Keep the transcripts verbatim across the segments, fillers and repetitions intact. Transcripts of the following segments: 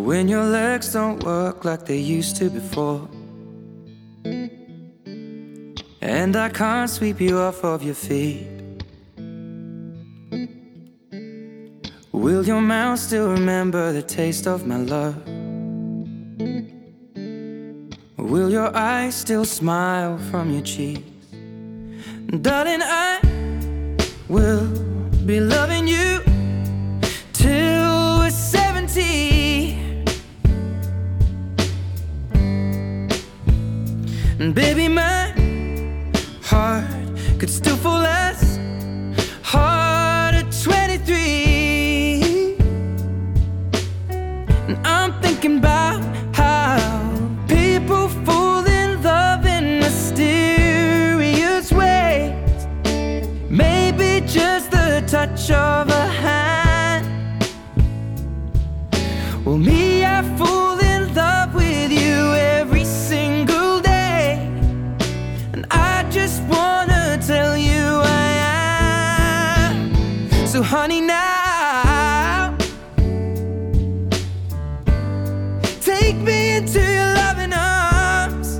When your legs don't work like they used to before, and I can't sweep you off of your feet, will your mouth still remember the taste of my love? Will your eyes still smile from your cheeks? Darling, I will be loving you till we're seventy. And baby, my heart could still fall as hard at twenty-three. And I'm thinking about how people fall in love in mysterious ways. Maybe just the touch of a hand. Well, me, I fall in love with you every single day, and I just wanna tell you I am. So honey, now take me into your loving arms.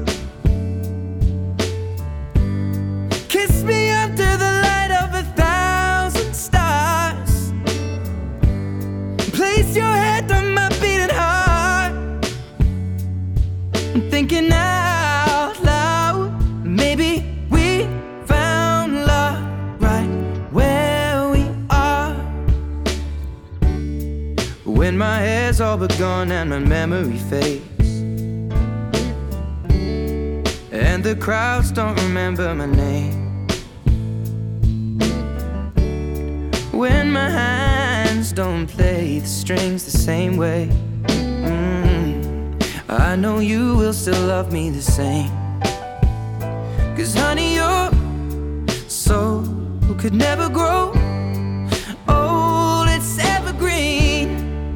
Kiss me under the light of a thousand stars. Place your head on my beating heart. I'm thinking out loud, maybe we found love right where we are. When my hair's all but gone and my memory fades, and the crowds don't remember my name, when my hands don't play the strings the same way, mm, I know you will still love me the same. 'Cause honey, your soul could never grow old, it's evergreen.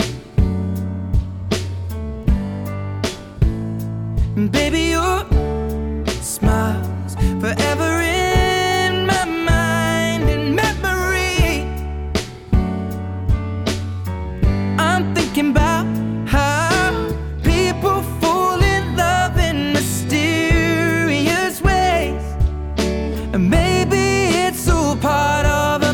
And baby, your smile's forever in my mind and memory. I'm thinking about how people fall in love in mysterious ways, and maybe it's all part of a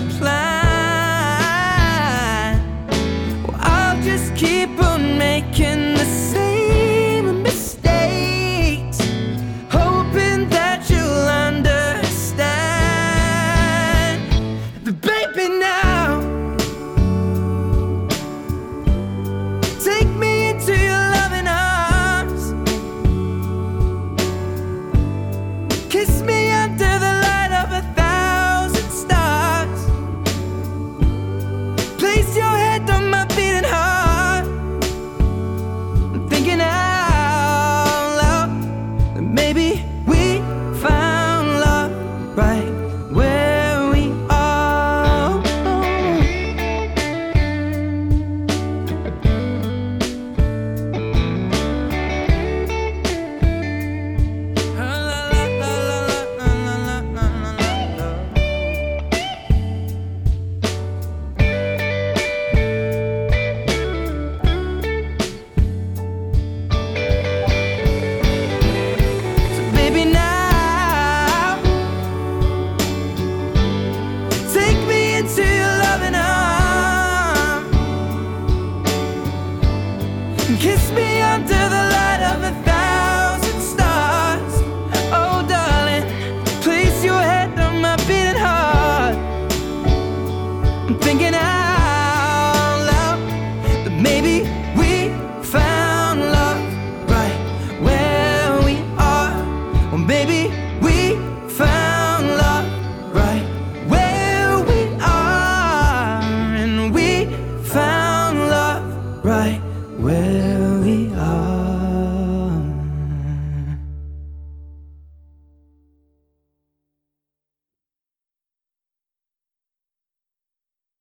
plan. Well, I'll just keep on making the same mistakes, hoping that you'll understand. But baby, now take me into your loving arms. Kiss me under the light of a thousand stars. Place your head on my beating heart. I'm thinking out loud that maybe we found love right where we are. So baby, now take me into your loving arms. Kiss me under the light of a thousand stars. Oh darling, place your head on my beating heart. I'm thinking out loud that maybe we found love right where we are. Or maybe we found love right where we are. And we found love right where we are.